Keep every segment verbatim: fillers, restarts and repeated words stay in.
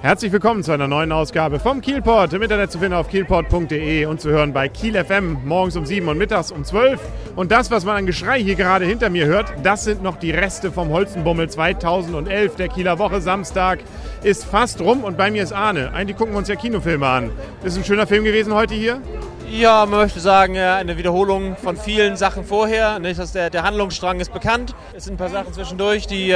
Herzlich willkommen zu einer neuen Ausgabe vom Kielport. Im Internet zu finden auf kielport punkt de und zu hören bei Kiel F M morgens um sieben und mittags um zwölf. Und das, was man an Geschrei hier gerade hinter mir hört, das sind noch die Reste vom Holzenbummel zweitausendelf. Der Kieler Woche Samstag ist fast rum und bei mir ist Arne. Eigentlich gucken wir uns ja Kinofilme an. Ist ein schöner Film gewesen heute hier? Ja, man möchte sagen, eine Wiederholung von vielen Sachen vorher. Der, der Handlungsstrang ist bekannt. Es sind ein paar Sachen zwischendurch, die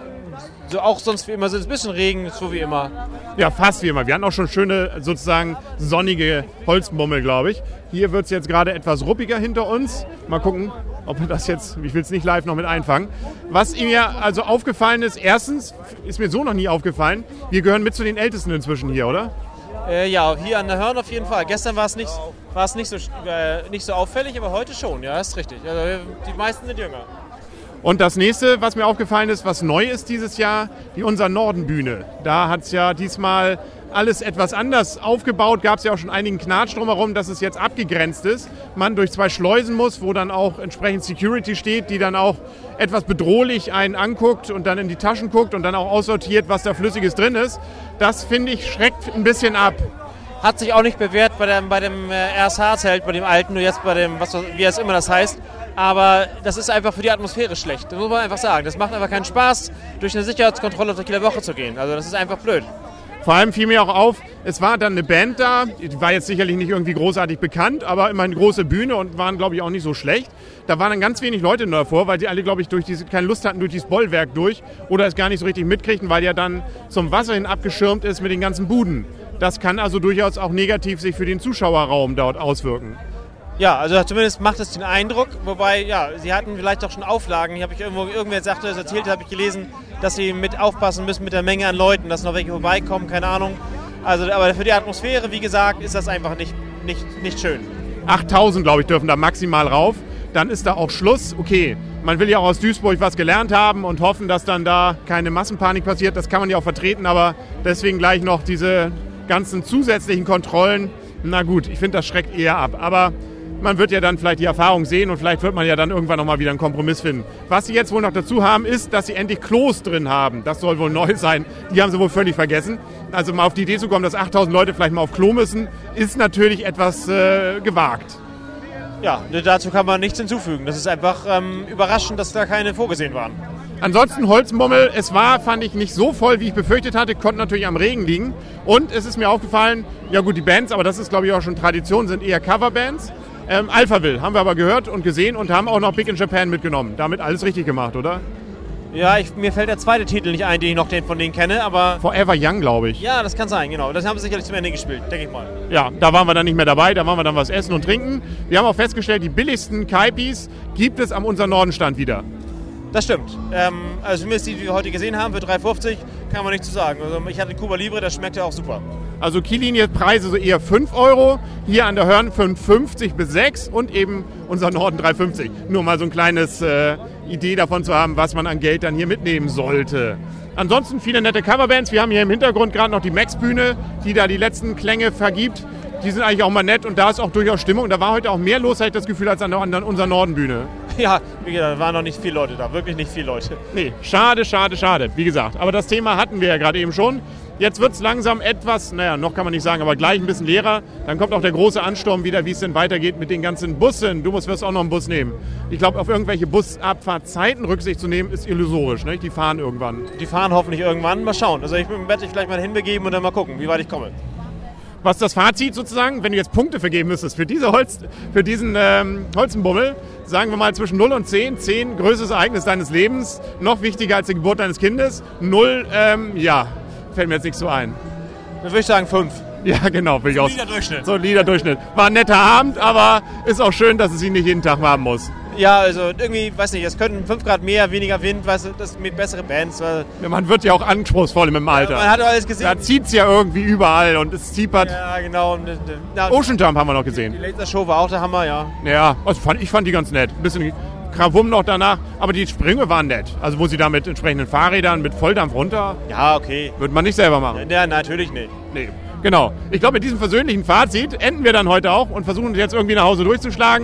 so auch sonst wie immer sind. Ein bisschen Regen, so wie immer. Ja, fast wie immer. Wir hatten auch schon schöne, sozusagen sonnige Holzenbummel, glaube ich. Hier wird es jetzt gerade etwas ruppiger hinter uns. Mal gucken, ob wir das jetzt, ich will es nicht live noch mit einfangen. Was mir also aufgefallen ist, erstens, ist mir so noch nie aufgefallen, wir gehören mit zu den Ältesten inzwischen hier, oder? Äh, ja, hier an der Hörn auf jeden Fall. Gestern war es nicht, war es nicht, so, äh, nicht so auffällig, aber heute schon, ja, ist richtig. Also, die meisten sind jünger. Und das nächste, was mir aufgefallen ist, was neu ist dieses Jahr, die Unser Norden-Bühne. Da hat es ja diesmal alles etwas anders aufgebaut. Gab es ja auch schon einigen Knatsch drumherum, dass es jetzt abgegrenzt ist. Man durch zwei Schleusen muss, wo dann auch entsprechend Security steht, die dann auch etwas bedrohlich einen anguckt und dann in die Taschen guckt und dann auch aussortiert, was da Flüssiges drin ist. Das, finde ich, schreckt ein bisschen ab. Hat sich auch nicht bewährt bei dem, bei dem R S H-Zelt, bei dem alten, nur jetzt bei dem, was, wie es immer das heißt. Aber das ist einfach für die Atmosphäre schlecht. Das muss man einfach sagen. Das macht einfach keinen Spaß, durch eine Sicherheitskontrolle auf der Kieler Woche zu gehen. Also das ist einfach blöd. Vor allem fiel mir auch auf, es war dann eine Band da, die war jetzt sicherlich nicht irgendwie großartig bekannt, aber immerhin eine große Bühne und waren, glaube ich, auch nicht so schlecht. Da waren dann ganz wenig Leute nur davor, weil die alle, glaube ich, durch diese, keine Lust hatten durch dieses Bollwerk durch oder es gar nicht so richtig mitkriegten, weil ja dann zum Wasser hin abgeschirmt ist mit den ganzen Buden. Das kann also durchaus auch negativ sich für den Zuschauerraum dort auswirken. Ja, also zumindest macht es den Eindruck, wobei, ja, sie hatten vielleicht auch schon Auflagen. Hier habe ich irgendwo, irgendwer sagte, das erzählt, habe ich gelesen, dass sie mit aufpassen müssen mit der Menge an Leuten, dass noch welche vorbeikommen, keine Ahnung. Also, aber für die Atmosphäre, wie gesagt, ist das einfach nicht, nicht, nicht schön. achttausend, glaube ich, dürfen da maximal rauf. Dann ist da auch Schluss. Okay, man will ja auch aus Duisburg was gelernt haben und hoffen, dass dann da keine Massenpanik passiert. Das kann man ja auch vertreten, aber deswegen gleich noch diese ganzen zusätzlichen Kontrollen. Na gut, ich finde, das schreckt eher ab. Aber man wird ja dann vielleicht die Erfahrung sehen und vielleicht wird man ja dann irgendwann nochmal wieder einen Kompromiss finden. Was sie jetzt wohl noch dazu haben, ist, dass sie endlich Klos drin haben. Das soll wohl neu sein. Die haben sie wohl völlig vergessen. Also mal auf die Idee zu kommen, dass achttausend Leute vielleicht mal auf Klo müssen, ist natürlich etwas äh, gewagt. Ja, dazu kann man nichts hinzufügen. Das ist einfach ähm, überraschend, dass da keine vorgesehen waren. Ansonsten Holzenbummel, es war, fand ich, nicht so voll, wie ich befürchtet hatte, konnte natürlich am Regen liegen. Und es ist mir aufgefallen, ja gut, die Bands, aber das ist glaube ich auch schon Tradition, sind eher Coverbands. Ähm, Alphaville haben wir aber gehört und gesehen und haben auch noch Big in Japan mitgenommen. Damit alles richtig gemacht, oder? Ja, ich, mir fällt der zweite Titel nicht ein, den ich noch den von denen kenne, aber... Forever Young, glaube ich. Ja, das kann sein, genau. Das haben sie sicherlich zum Ende gespielt, denke ich mal. Ja, da waren wir dann nicht mehr dabei, da waren wir dann was essen und trinken. Wir haben auch festgestellt, die billigsten Kaipis gibt es am Unser Norden-Stand wieder. Das stimmt. Ähm, also zumindest die, die wir heute gesehen haben, für drei fünfzig, kann man nichts zu sagen. Also ich hatte Cuba Libre, das schmeckt ja auch super. Also Kiellinie-Preise so eher fünf Euro, hier an der Hörn fünf fünfzig bis sechs und eben unser Norden drei fünfzig. Nur mal so ein kleines äh, Idee davon zu haben, was man an Geld dann hier mitnehmen sollte. Ansonsten viele nette Coverbands. Wir haben hier im Hintergrund gerade noch die Max-Bühne, die da die letzten Klänge vergibt. Die sind eigentlich auch mal nett und da ist auch durchaus Stimmung. Da war heute auch mehr los, habe ich das Gefühl, als an der, an der unserer Norden-Bühne. Ja, wie gesagt, da waren noch nicht viele Leute da, wirklich nicht viele Leute. Nee, schade, schade, schade, wie gesagt. Aber das Thema hatten wir ja gerade eben schon. Jetzt wird es langsam etwas, naja, noch kann man nicht sagen, aber gleich ein bisschen leerer. Dann kommt auch der große Ansturm wieder, wie es denn weitergeht mit den ganzen Bussen. Du musst, wirst auch noch einen Bus nehmen. Ich glaube, auf irgendwelche Busabfahrtzeiten Rücksicht zu nehmen, ist illusorisch. Ne? Die fahren irgendwann. Die fahren hoffentlich irgendwann. Mal schauen. Also ich werde dich vielleicht mal hinbegeben und dann mal gucken, wie weit ich komme. Was ist das Fazit sozusagen, wenn du jetzt Punkte vergeben müsstest für, diese Holz, für diesen ähm, Holzenbummel? Sagen wir mal zwischen null und zehn. zehn, größtes Ereignis deines Lebens. Noch wichtiger als die Geburt deines Kindes. null, ähm, ja, fällt mir jetzt nichts so ein. Dann würde ich sagen fünf. Ja, genau. Will ich auch. Solider Durchschnitt. Solider Durchschnitt. War ein netter Abend, aber ist auch schön, dass es ihn nicht jeden Tag haben muss. Ja, also irgendwie, weiß nicht, es könnten fünf Grad mehr, weniger Wind, weißt du, das mit bessere Bands. Weil ja, man wird ja auch anspruchsvoll im Alter. Ja, man hat doch alles gesehen. Da zieht es ja irgendwie überall und es ziepert. Ja, genau. Na, Ocean Jump haben wir noch gesehen. Die Lasershow war auch der Hammer, ja. Ja, also fand, ich fand die ganz nett. Ein bisschen Krawum noch danach, aber die Sprünge waren nett. Also wo sie da mit entsprechenden Fahrrädern, mit Volldampf runter. Ja, okay. Würde man nicht selber machen. Ja, natürlich nicht. Nee. Genau. Ich glaube, mit diesem versöhnlichen Fazit enden wir dann heute auch und versuchen uns jetzt irgendwie nach Hause durchzuschlagen.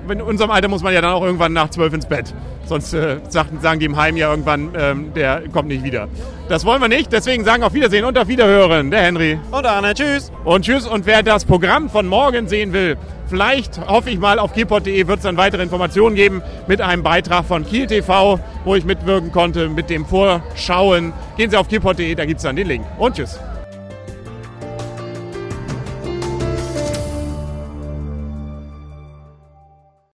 in unserem Alter muss man ja dann auch irgendwann nach zwölf ins Bett. Sonst äh, sagen, sagen die im Heim ja irgendwann, ähm, der kommt nicht wieder. Das wollen wir nicht, deswegen sagen auf Wiedersehen und auf Wiederhören. Der Henry. Und Arne, tschüss. Und tschüss. Und wer das Programm von morgen sehen will, vielleicht, hoffe ich mal, auf kielpot punkt de wird es dann weitere Informationen geben mit einem Beitrag von Kiel T V, wo ich mitwirken konnte mit dem Vorschauen. Gehen Sie auf kielpot punkt de, da gibt es dann den Link. Und tschüss.